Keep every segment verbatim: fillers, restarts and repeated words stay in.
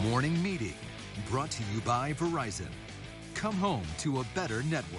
Morning Meeting, brought to you by Verizon. Come home to a better network.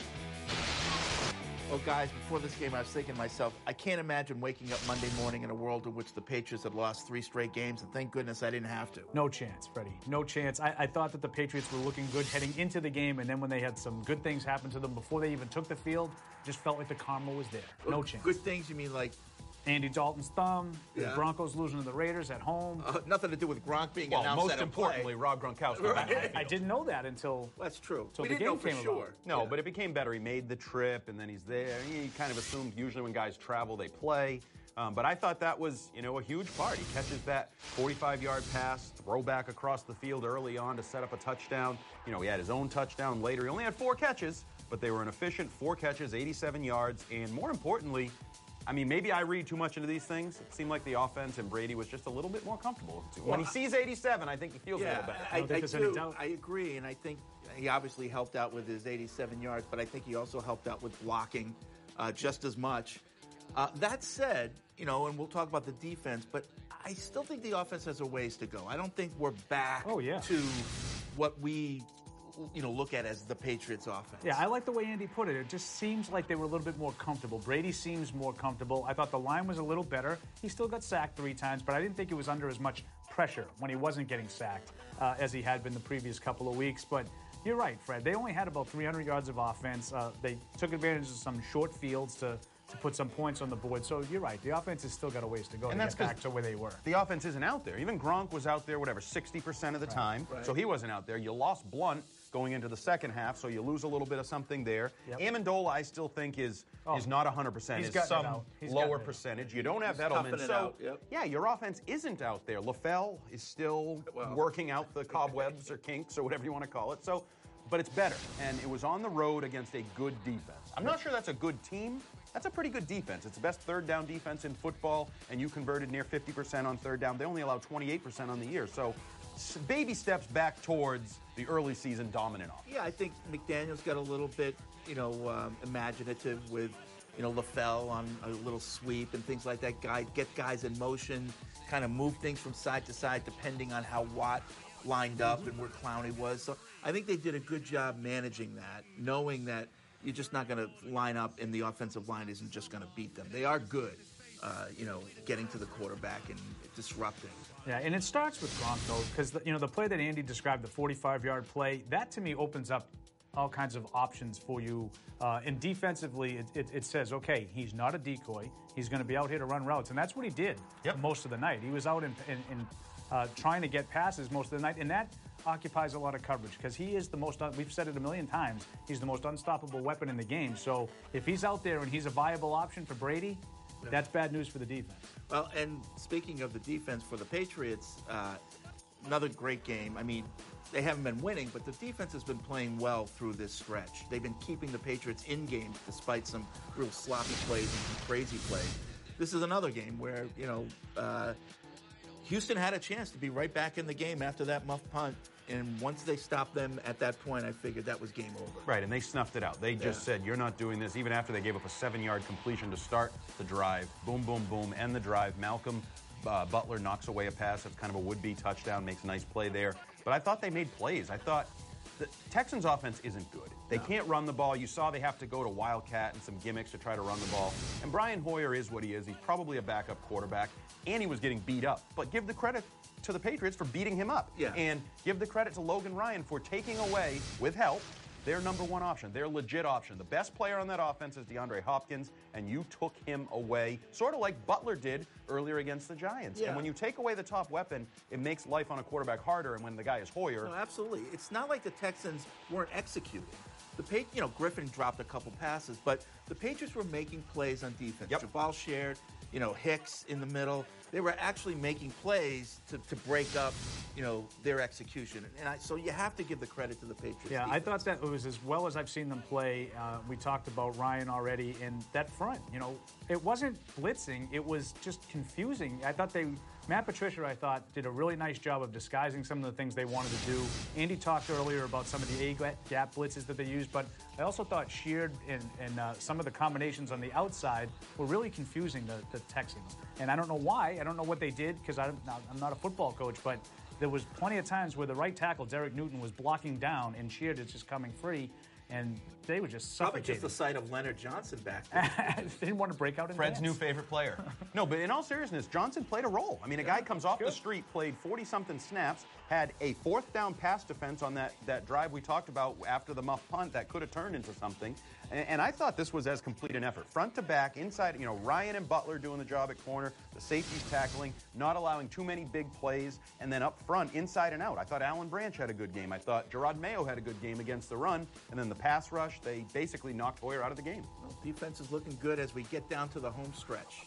Oh, guys, before this game, I was thinking to myself, I can't imagine waking up Monday morning in a world in which the Patriots had lost three straight games, and thank goodness I didn't have to. No chance, Freddie. No chance. I, I thought that the Patriots were looking good heading into the game, and then when they had some good things happen to them before they even took the field, just felt like the karma was there. No Well, chance. Good things, you mean like Andy Dalton's thumb, Yeah. the Broncos losing to the Raiders at home. uh, nothing to do with Gronk being Well, announced most at a importantly, play. Rob Gronkowski. back in the Right. I field. didn't know that until That's true. So we the didn't know game for came sure. about. No, Yeah. but it became better. He made the trip, and then he's there. He kind of assumed usually when guys travel, they play. Um, but I thought that was, you know, a huge part. He catches that forty-five-yard pass, throwback across the field early on to set up a touchdown. You know, he had his own touchdown later. He only had four catches, but they were an efficient four catches, eighty-seven yards, and more importantly, I mean, maybe I read too much into these things. It seemed like the offense and Brady was just a little bit more comfortable. When he sees eighty-seven, I think he feels a Yeah, little better. I, I don't think I there's any do. doubt. I agree, and I think he obviously helped out with his eighty-seven yards, but I think he also helped out with blocking uh, just as much. Uh, that said, you know, and we'll talk about the defense, but I still think the offense has a ways to go. I don't think we're back Oh, yeah. to what we, you know, look at as the Patriots offense. Yeah, I like the way Andy put it. It just seems like they were a little bit more comfortable. Brady seems more comfortable. I thought the line was a little better. He still got sacked three times, but I didn't think it was under as much pressure when he wasn't getting sacked uh, as he had been the previous couple of weeks. But you're right, Fred. They only had about three hundred yards of offense. Uh, they took advantage of some short fields to, to put some points on the board. So you're right. The offense has still got a ways to go And to that's get 'cause back to where they were. The offense isn't out there. Even Gronk was out there, whatever, sixty percent of the time. right. So he wasn't out there. You lost Blunt going into the second half, so you lose a little bit of something there. Yep. Amendola, I still think, is Oh. is not one hundred percent. He's Is gotten it some out. He's gotten lower it out. percentage. You don't have He's Edelman. toughing it So, out, yep. yeah, your offense isn't out there. LaFell is still Well. working out the cobwebs or kinks or whatever you want to call it. So, but it's better. And it was on the road against a good defense. I'm not sure that's a good team. That's a pretty good defense. It's the best third down defense in football, and you converted near fifty percent on third down. They only allowed twenty-eight percent on the year. So s- baby steps back towards the early season dominant offense. Yeah, I think McDaniel's got a little bit, you know, um, imaginative with, you know, LaFell on a little sweep and things like that. Guy get guys in motion, kind of move things from side to side depending on how Watt lined up and where Clowney was. So I think they did a good job managing that, knowing that you're just not going to line up and the offensive line isn't just going to beat them. They are good, uh, you know, getting to the quarterback and disrupting. Yeah, and it starts with Gronk, though, because, you know, the play that Andy described, the forty-five-yard play, that to me opens up all kinds of options for you. Uh, and defensively, it, it, it says, okay, he's not a decoy. He's going to be out here to run routes. And that's what he did Yep. most of the night. He was out in, in, in uh, trying to get passes most of the night. And that occupies a lot of coverage because he is the most, un- we've said it a million times, he's the most unstoppable weapon in the game. So if he's out there and he's a viable option for Brady, that's bad news for the defense. Well, and speaking of the defense for the Patriots, uh, another great game. I mean, they haven't been winning, but the defense has been playing well through this stretch. They've been keeping the Patriots in games despite some real sloppy plays and some crazy plays. This is another game where, you know, uh, Houston had a chance to be right back in the game after that muff punt. And once they stopped them at that point, I figured that was game over. Right, and they snuffed it out. They just Yeah. said, you're not doing this, even after they gave up a seven-yard completion to start the drive. Boom, boom, boom, end the drive. Malcolm uh, Butler knocks away a pass. It's kind of a would-be touchdown, makes a nice play there. But I thought they made plays. I thought the Texans' offense isn't good. They can't run the ball. You saw they have to go to Wildcat and some gimmicks to try to run the ball. And Brian Hoyer is what he is. He's probably a backup quarterback, and he was getting beat up. But give the credit to the Patriots for beating him up. Yeah. And give the credit to Logan Ryan for taking away, with help, their number one option, their legit option. The best player on that offense is DeAndre Hopkins, and you took him away, sort of like Butler did earlier against the Giants. Yeah. And when you take away the top weapon, it makes life on a quarterback harder, and when the guy is Hoyer, No, absolutely. It's not like the Texans weren't executing. The pa- you know, Griffin dropped a couple passes, but the Patriots were making plays on defense. Yep. Jabal shared, you know, Hicks in the middle. They were actually making plays to, to break up, you know, their execution. And I, so you have to give the credit to the Patriots. Yeah, I defense. thought that it was as well as I've seen them play. Uh, we talked about Ryan already, and that front, you know, it wasn't blitzing. It was just confusing. I thought they, Matt Patricia, I thought, did a really nice job of disguising some of the things they wanted to do. Andy talked earlier about some of the A-gap blitzes that they used, but I also thought Sheard and, and uh, some of the combinations on the outside were really confusing the, the Texans. And I don't know why. I I don't know what they did because I'm not a football coach, but there was plenty of times where the right tackle, Derek Newton, was blocking down and Sheard is just coming free. And they were just Probably suffocating. just the sight of Leonard Johnson back there. They didn't want to break out in Fred's dance. new favorite player. No, but in all seriousness, Johnson played a role. I mean, a Yeah, guy comes off good. the street, played forty-something snaps, had a fourth down pass defense on that, that drive we talked about after the muff punt that could have turned into something. And, and I thought this was as complete an effort. Front to back, inside, you know, Ryan and Butler doing the job at corner, the safeties tackling, not allowing too many big plays, and then up front, inside and out. I thought Alan Branch had a good game. I thought Gerard Mayo had a good game against the run, and then the pass rush, they basically knocked Hoyer out of the game. Well, defense is looking good as we get down to the home stretch.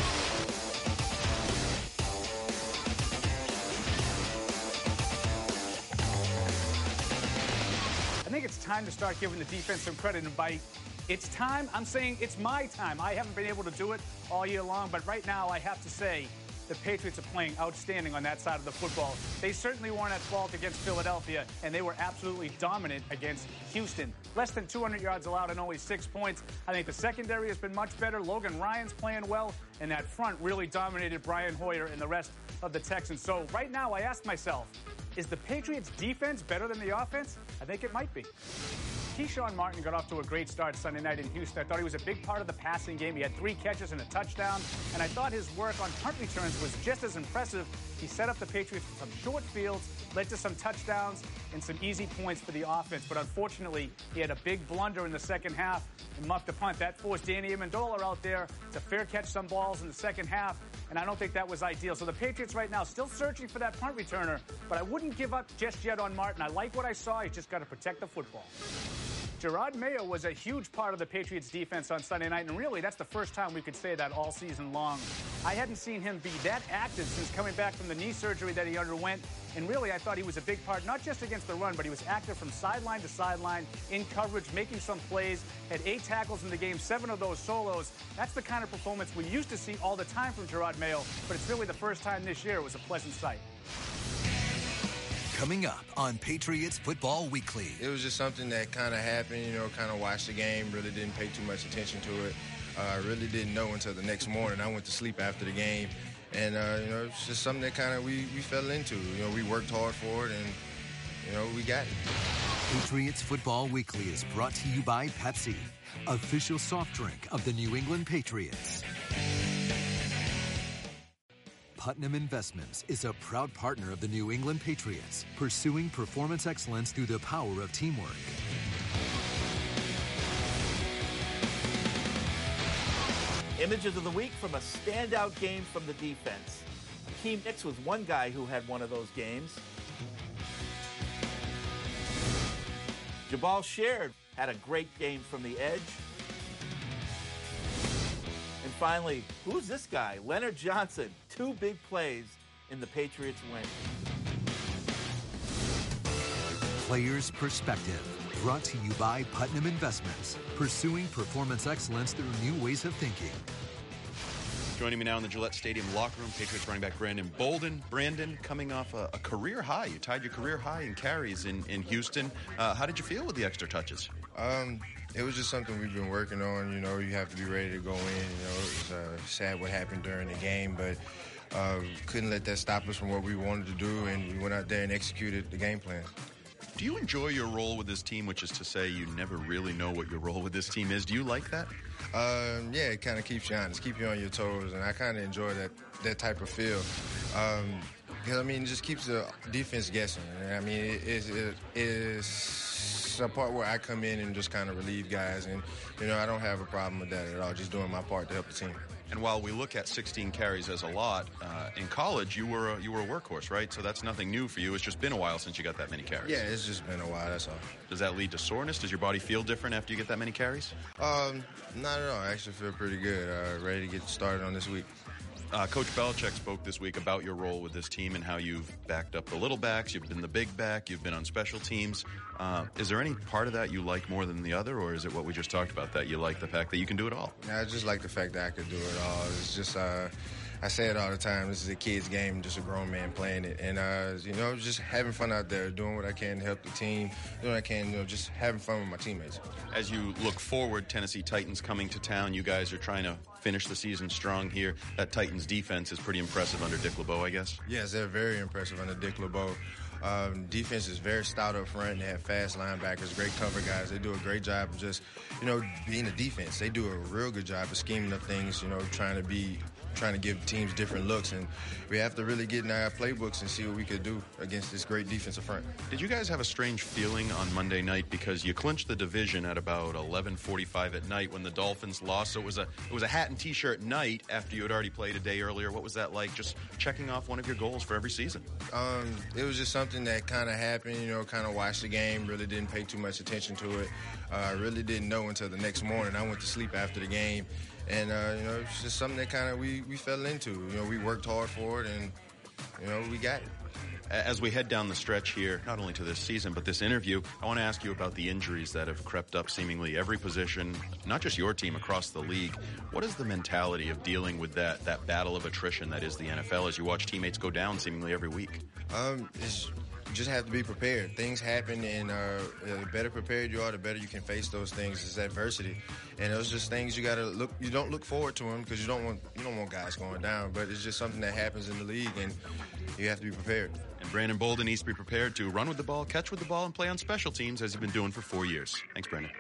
I think it's time to start giving the defense some credit. And by it's time, I'm saying it's my time. I haven't been able to do it all year long, but right now I have to say the Patriots are playing outstanding on that side of the football. They certainly weren't at fault against Philadelphia, and they were absolutely dominant against Houston. Less than two hundred yards allowed and only six points. I think the secondary has been much better. Logan Ryan's playing well, and that front really dominated Brian Hoyer and the rest of the Texans. So right now I ask myself, is the Patriots' defense better than the offense? I think it might be. Keyshawn Martin got off to a great start Sunday night in Houston. I thought he was a big part of the passing game. He had three catches and a touchdown, and I thought his work on punt returns was just as impressive. He set up the Patriots with some short fields, led to some touchdowns and some easy points for the offense. But unfortunately, he had a big blunder in the second half and muffed a punt. That forced Danny Amendola out there to fair catch some balls in the second half, and I don't think that was ideal. So the Patriots right now still searching for that punt returner, but I wouldn't give up just yet on Martin. I like what I saw. He's just got to protect the football. Gerard Mayo was a huge part of the Patriots' defense on Sunday night, and really, that's the first time we could say that all season long. I hadn't seen him be that active since coming back from the knee surgery that he underwent, and really, I thought he was a big part, not just against the run, but he was active from sideline to sideline, in coverage, making some plays, had eight tackles in the game, seven of those solos. That's the kind of performance we used to see all the time from Gerard Mayo, but it's really the first time this year it was a pleasant sight. Coming up on Patriots Football Weekly. It was just something that kind of happened, you know, kind of watched the game, really didn't pay too much attention to it. I uh, really didn't know until the next morning. I went to sleep after the game, and, uh, you know, it's just something that kind of we, we fell into. You know, we worked hard for it, and, you know, we got it. Patriots Football Weekly is brought to you by Pepsi, official soft drink of the New England Patriots. Putnam Investments is a proud partner of the New England Patriots, pursuing performance excellence through the power of teamwork. Images of the week from a standout game from the defense. Hakeem Nicks was one guy who had one of those games. Jabal Sheard had a great game from the edge. And finally, who's this guy? Leonard Johnson. Two big plays in the Patriots win. Players' Perspective, brought to you by Putnam Investments, pursuing performance excellence through new ways of thinking. Joining me now in the Gillette Stadium locker room, Patriots running back Brandon Bolden. Brandon, coming off a, a career high. You tied your career high in carries in, in Houston. Uh, how did you feel with the extra touches? Um, it was just something we've been working on. You know, you have to be ready to go in. You know, it was uh, sad what happened during the game, but uh, couldn't let that stop us from what we wanted to do, and we went out there and executed the game plan. Do you enjoy your role with this team, which is to say you never really know what your role with this team is? Do you like that? Um, yeah, it kind of keeps you honest, keep you on your toes, and I kind of enjoy that that type of feel. Um, because, I mean, it just keeps the defense guessing. I mean, it, it, it is a part where I come in and just kind of relieve guys, and, you know, I don't have a problem with that at all, just doing my part to help the team. And while we look at sixteen carries as a lot, uh, in college you were a, you were a workhorse, right? So that's nothing new for you. It's just been a while since you got that many carries. Yeah, it's just been a while, that's all. Does that lead to soreness? Does your body feel different after you get that many carries? Um, not at all. I actually feel pretty good. Uh, ready to get started on this week. Uh, Coach Belichick spoke this week about your role with this team and how you've backed up the little backs, you've been the big back, you've been on special teams. Uh, is there any part of that you like more than the other, or is it what we just talked about, that you like the fact that you can do it all? I just like the fact that I could do it all. It's just, uh, I say it all the time. This is a kid's game, just a grown man playing it. And, uh, you know, just having fun out there, doing what I can to help the team, doing what I can, you know, just having fun with my teammates. As you look forward, Tennessee Titans coming to town, you guys are trying to finish the season strong here. That Titans defense is pretty impressive under Dick LeBeau, I guess. Yes, they're very impressive under Dick LeBeau. Um, defense is very stout up front. They have fast linebackers, great cover guys. They do a great job of just, you know, being a defense. They do a real good job of scheming up things, you know, trying to be, trying to give teams different looks. And we have to really get in our playbooks and see what we could do against this great defensive front. Did you guys have a strange feeling on Monday night because you clinched the division at about eleven forty-five at night when the Dolphins lost? So it was a it was a hat and T-shirt night after you had already played a day earlier. What was that like? Just checking off one of your goals for every season. Um, it was just something that kind of happened. You know, kind of watched the game. Really didn't pay too much attention to it. I uh, really didn't know until the next morning. I went to sleep after the game. And, uh, you know, it's just something that kind of we, we fell into. You know, we worked hard for it, and, you know, we got it. As we head down the stretch here, not only to this season, but this interview, I want to ask you about the injuries that have crept up seemingly every position, not just your team, across the league. What is the mentality of dealing with that, that battle of attrition that is the N F L as you watch teammates go down seemingly every week? Um, it's... You just have to be prepared. Things happen, and uh, the better prepared you are, the better you can face those things. It's adversity, and those just things you gotta look. You don't look forward to them because you don't want you don't want guys going down. But it's just something that happens in the league, and you have to be prepared. And Brandon Bolden needs to be prepared to run with the ball, catch with the ball, and play on special teams as he's been doing for four years. Thanks, Brandon.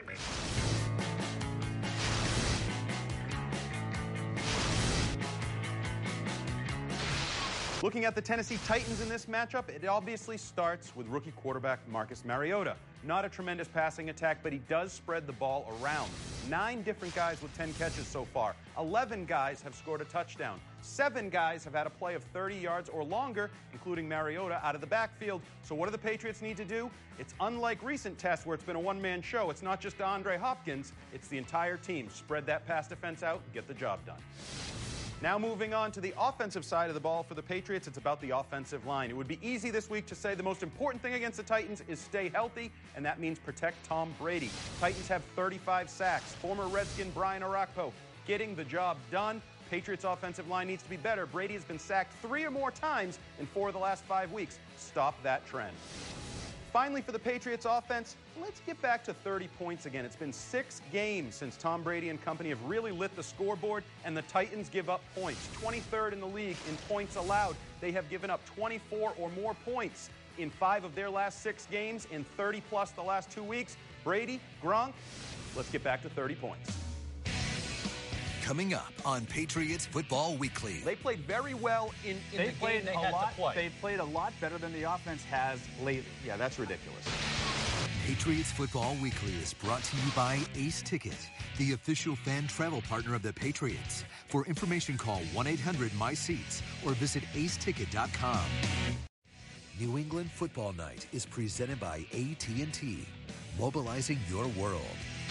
Looking at the Tennessee Titans in this matchup, it obviously starts with rookie quarterback Marcus Mariota. Not a tremendous passing attack, but he does spread the ball around. Nine different guys with ten catches so far. Eleven guys have scored a touchdown. Seven guys have had a play of thirty yards or longer, including Mariota, out of the backfield. So what do the Patriots need to do? It's unlike recent tests where it's been a one-man show. It's not just DeAndre Hopkins. It's the entire team. Spread that pass defense out and get the job done. Now moving on to the offensive side of the ball for the Patriots, it's about the offensive line. It would be easy this week to say the most important thing against the Titans is stay healthy, and that means protect Tom Brady. Titans have thirty-five sacks. Former Redskin Brian Orakpo getting the job done. Patriots offensive line needs to be better. Brady has been sacked three or more times in four of the last five weeks. Stop that trend. Finally, for the Patriots offense, let's get back to thirty points again. It's been six games since Tom Brady and company have really lit the scoreboard, and the Titans give up points. twenty-third in the league in points allowed. They have given up twenty-four or more points in five of their last six games, in thirty plus the last two weeks. Brady, Gronk, let's get back to thirty points. Coming up on Patriots Football Weekly. They played very well in, in They the played game they a had lot. to play. They played a lot better than the offense has lately. Yeah, that's ridiculous. Patriots Football Weekly is brought to you by Ace Ticket, the official fan travel partner of the Patriots. For information, call one eight hundred my seats or visit ace ticket dot com. New England Football Night is presented by A T and T, mobilizing your world.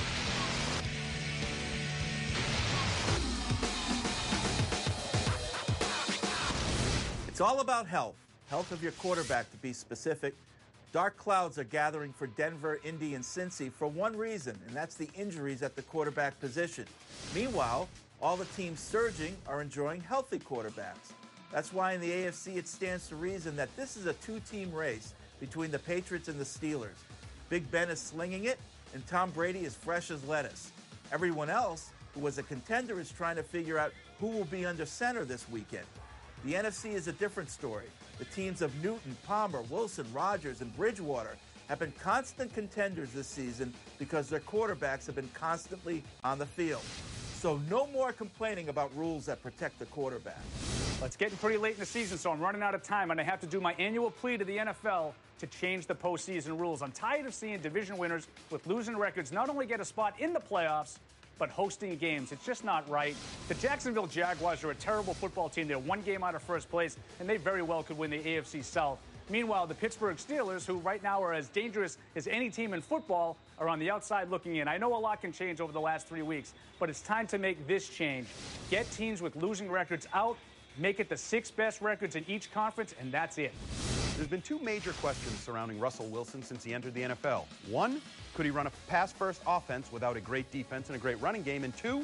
It's all about health. Health of your quarterback, to be specific. Dark clouds are gathering for Denver, Indy, and Cincy for one reason, and that's the injuries at the quarterback position. Meanwhile, all the teams surging are enjoying healthy quarterbacks. That's why in the A F C it stands to reason that this is a two-team race between the Patriots and the Steelers. Big Ben is slinging it, and Tom Brady is fresh as lettuce. Everyone else who was a contender is trying to figure out who will be under center this weekend. The N F C is a different story. The teams of Newton, Palmer, Wilson, Rodgers, and Bridgewater have been constant contenders this season because their quarterbacks have been constantly on the field. So no more complaining about rules that protect the quarterback. Well, it's getting pretty late in the season, so I'm running out of time, and I have to do my annual plea to the N F L to change the postseason rules. I'm tired of seeing division winners with losing records not only get a spot in the playoffs, but hosting games. It's just not right. The Jacksonville Jaguars are a terrible football team. They're one game out of first place, and they very well could win the A F C South. Meanwhile, the Pittsburgh Steelers, who right now are as dangerous as any team in football, are on the outside looking in. I know a lot can change over the last three weeks, but it's time to make this change. Get teams with losing records out, make it the six best records in each conference, and that's it. There's been two major questions surrounding Russell Wilson since he entered the N F L. One, could he run a pass-first offense without a great defense and a great running game? And two,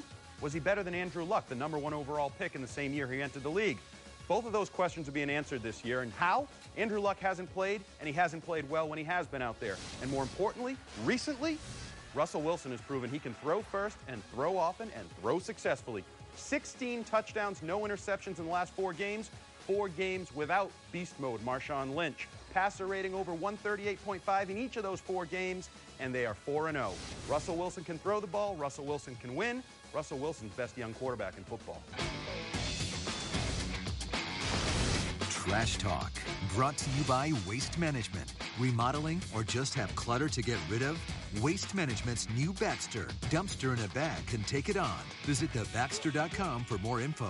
Was he better than Andrew Luck, the number one overall pick in the same year he entered the league? Both of those questions are being answered this year. And how? Andrew Luck hasn't played, and he hasn't played well when he has been out there. And more importantly, recently, Russell Wilson has proven he can throw first and throw often and throw successfully. sixteen touchdowns, no interceptions in the last four games. Four games without beast mode Marshawn Lynch. Passer rating over one thirty-eight point five in each of those four games, and they are four and oh. Russell Wilson can throw the ball. Russell Wilson can win. Russell Wilson's best young quarterback in football. Trash Talk, brought to you by Waste Management. Remodeling or just have clutter to get rid of? Waste Management's new Baxter. Dumpster in a bag can take it on. Visit the baxter dot com for more info.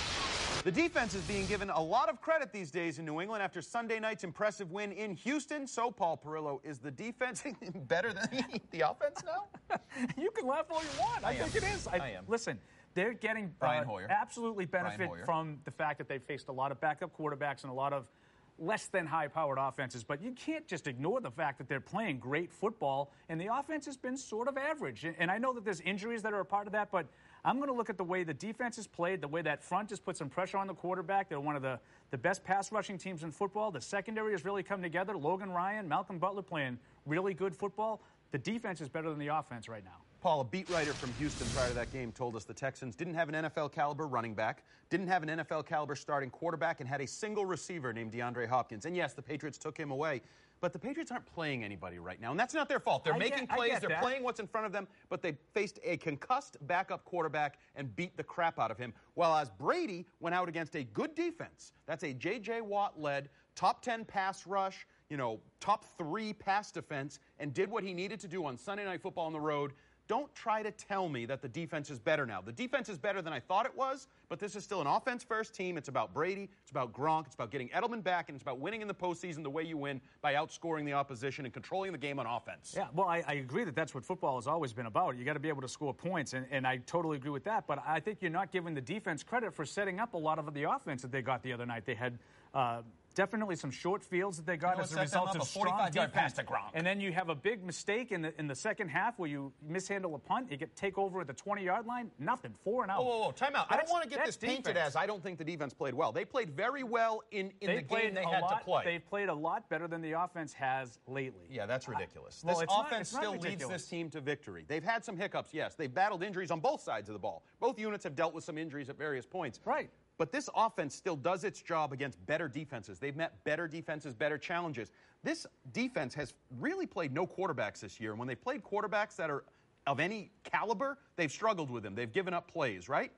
The defense is being given a lot of credit these days in New England after Sunday night's impressive win in Houston. So, Paul Perillo, is the defense better than the offense now? You can laugh all you want. I, I think it is. I, I am. Listen, they're getting Brian uh, Hoyer. absolutely benefit Brian Hoyer. from the fact that they've faced a lot of backup quarterbacks and a lot of less than high-powered offenses. But you can't just ignore the fact that they're playing great football, and the offense has been sort of average. And, and I know that there's injuries that are a part of that, but I'm going to look at the way the defense is played, the way that front just put some pressure on the quarterback. They're one of the, the best pass-rushing teams in football. The secondary has really come together. Logan Ryan, Malcolm Butler playing really good football. The defense is better than the offense right now. Paul, a beat writer from Houston prior to that game told us the Texans didn't have an N F L caliber running back, didn't have an N F L caliber starting quarterback, and had a single receiver named DeAndre Hopkins. And yes, the Patriots took him away, but the Patriots aren't playing anybody right now, and that's not their fault. They're I making get, plays, they're that. playing what's in front of them, but they faced a concussed backup quarterback and beat the crap out of him, while as Brady went out against a good defense. That's a J J. Watt-led, top ten pass rush, you know, top three pass defense, and did what he needed to do on Sunday Night Football on the road. Don't try to tell me that the defense is better now. The defense is better than I thought it was, but this is still an offense-first team. It's about Brady. It's about Gronk. It's about getting Edelman back, and it's about winning in the postseason the way you win by outscoring the opposition and controlling the game on offense. Yeah, well, I, I agree that that's what football has always been about. You got to be able to score points, and, and I totally agree with that. But I think you're not giving the defense credit for setting up a lot of the offense that they got the other night. They had uh, definitely some short fields that they got You know, as a result of strong defense. pass to Gronk. And then you have a big mistake in the in the second half where you mishandle a punt. You get take over at the twenty-yard line. Nothing. Four and out. Whoa, whoa, whoa. Time out. I don't That's- want to get this that's painted defense. as I don't think the defense played well. They played very well in, in They the played game they a had lot, to play. They've played a lot better than the offense has lately. Yeah, that's ridiculous. I- well, this it's not- offense it's not still leads ridiculous. this team to victory. They've had some hiccups, yes. They've battled injuries on both sides of the ball. Both units have dealt with some injuries at various points. Right. But this offense still does its job against better defenses. They've met better defenses, better challenges. This defense has really played no quarterbacks this year. And when they've played quarterbacks that are of any caliber, they've struggled with them. They've given up plays, right?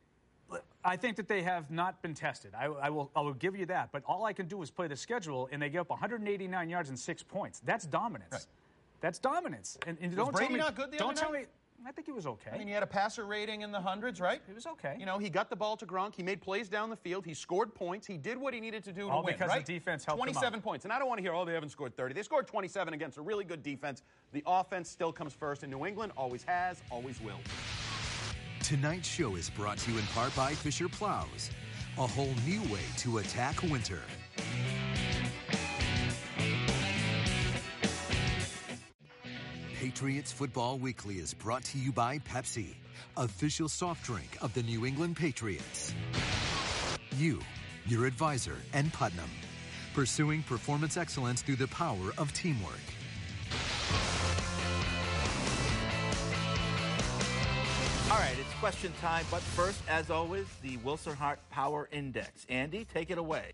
I think that they have not been tested. I, I will I will give you that. But all I can do is play the schedule, and they give up one hundred eighty-nine yards and six points. That's dominance. Right. That's dominance. And, and Was don't Brady tell me, not good the don't other tell night? me. I think he was okay. I mean, he had a passer rating in the hundreds, right? He was okay. You know, he got the ball to Gronk. He made plays down the field. He scored points. He did what he needed to do All to win, because right? the defense helped him out. twenty-seven points. And I don't want to hear, oh, they haven't scored thirty. They scored twenty-seven against a really good defense. The offense still comes first in New England. Always has, always will. Tonight's show is brought to you in part by Fisher Plows, a whole new way to attack winter. Patriots Football Weekly is brought to you by Pepsi, official soft drink of the New England Patriots. You, your advisor, and Putnam, pursuing performance excellence through the power of teamwork. All right, it's question time, but first, as always, the Wilson Hart Power Index. Andy, take it away.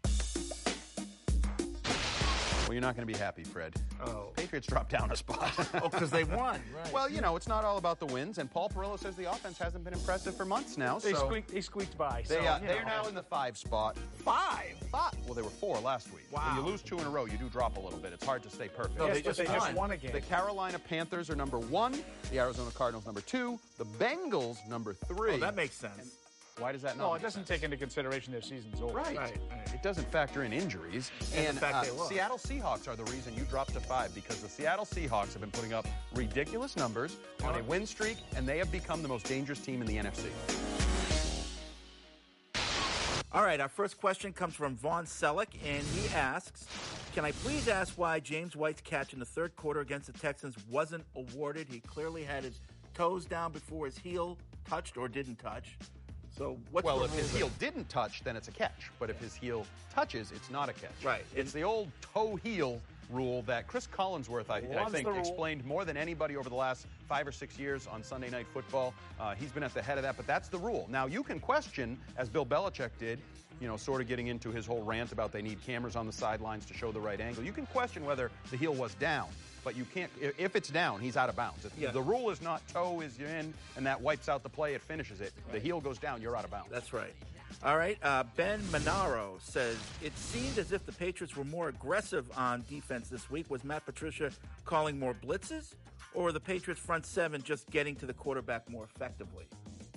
Well, you're not going to be happy, Fred. Oh. Patriots dropped down a spot. Oh, because they won. Right. Well, you know, it's not all about the wins, and Paul Perillo says the offense hasn't been impressive for months now. They, so squeaked, they squeaked by. They, so, uh, you they're know. now in the five spot. Five. Five. Well, they were four last week. Wow. When you lose two in a row, you do drop a little bit. It's hard to stay perfect. No, Yes, they but just they just won. won a game. The Carolina Panthers are number one. The Arizona Cardinals number two. The Bengals number three. Oh, that makes sense. Why does that not No, make it doesn't sense? take into consideration their season's over. Right. Right, right. It doesn't factor in injuries. And the And, fact uh, they lost. Seattle Seahawks are the reason you dropped to five, because the Seattle Seahawks have been putting up ridiculous numbers on a win streak, and they have become the most dangerous team in the N F C. All right, our first question comes from Vaughn Selleck, and he asks, can I please ask why James White's catch in the third quarter against the Texans wasn't awarded? He clearly had his toes down before his heel touched or didn't touch. So what's well, the if rule his there? heel didn't touch, then it's a catch. But if his heel touches, it's not a catch. Right. It's the old toe-heel rule that Chris Collinsworth, I, I Loves think, the rule. explained more than anybody over the last five or six years on Sunday Night Football. Uh, he's been at the head of that, but that's the rule. Now, you can question, as Bill Belichick did, you know, sort of getting into his whole rant about they need cameras on the sidelines to show the right angle. You can question whether the heel was down, but you can't. If it's down, he's out of bounds. If Yeah. the rule is not toe is in, and that wipes out the play, it finishes it. The heel goes down, you're out of bounds. That's right. All right. Uh, Ben Monaro says, it seemed as if the Patriots were more aggressive on defense this week. Was Matt Patricia calling more blitzes, or the Patriots front seven just getting to the quarterback more effectively?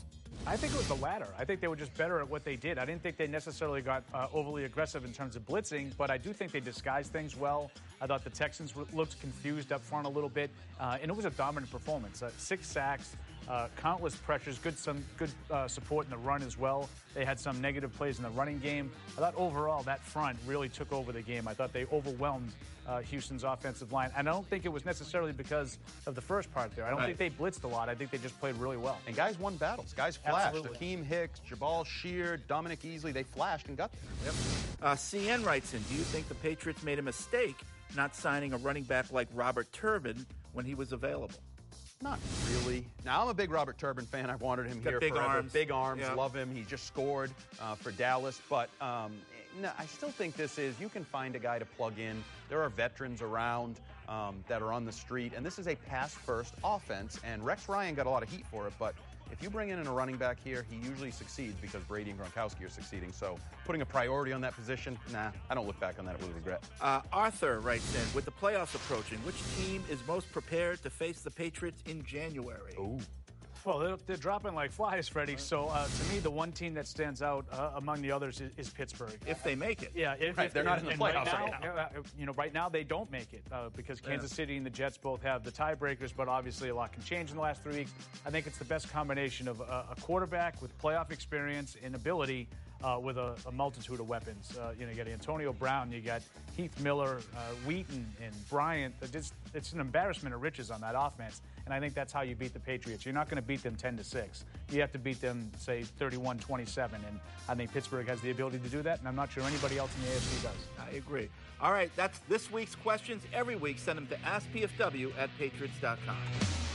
I think it was the latter. I think they were just better at what they did. I didn't think they necessarily got uh, overly aggressive in terms of blitzing, but I do think they disguised things well. I thought the Texans w- looked confused up front a little bit, uh, and it was a dominant performance. Uh, six sacks, uh, countless pressures, good some good uh, support in the run as well. They had some negative plays in the running game. I thought overall that front really took over the game. I thought they overwhelmed uh, Houston's offensive line. And I don't think it was necessarily because of the first part there. I don't Right. think they blitzed a lot. I think they just played really well. And guys won battles. Guys flashed. Absolutely. Akeem Hicks, Jabal Sheard, Dominic Easley, they flashed and got there. Yep. Uh, C N writes in, do you think the Patriots made a mistake not signing a running back like Robert Turbin when he was available? Not really. Now, I'm a big Robert Turbin fan. I've wanted him Got here big forever. arms. Big arms. Yeah. Love him. He just scored uh, for Dallas. But um, no, I still think this is, you can find a guy to plug in. There are veterans around um, that are on the street. And this is a pass-first offense. And Rex Ryan got a lot of heat for it. But if you bring in a running back here, he usually succeeds because Brady and Gronkowski are succeeding. So putting a priority on that position, nah, I don't look back on that with regret. Uh, Arthur writes in, with the playoffs approaching, which team is most prepared to face the Patriots in January? Ooh. Well, they're, they're dropping like flies, Freddie. So, uh, to me, the one team that stands out uh, among the others is, is Pittsburgh. If they make it. Yeah, if, Right, if they're not in the and playoffs right right now. uh, You know, right now they don't make it uh, because Kansas Yeah. City and the Jets both have the tiebreakers, but obviously a lot can change in the last three weeks. I think it's the best combination of a, a quarterback with playoff experience and ability uh, with a, a multitude of weapons. Uh, you know, you got Antonio Brown, you got Heath Miller, uh, Wheaton, and Bryant. It's, it's an embarrassment of riches on that offense. And I think that's how you beat the Patriots. You're not going to beat them ten to six. You have to beat them, say, thirty-one twenty-seven. And I think Pittsburgh has the ability to do that, and I'm not sure anybody else in the A F C does. I agree. All right, that's this week's questions. Every week, send them to ask P F W at patriots dot com.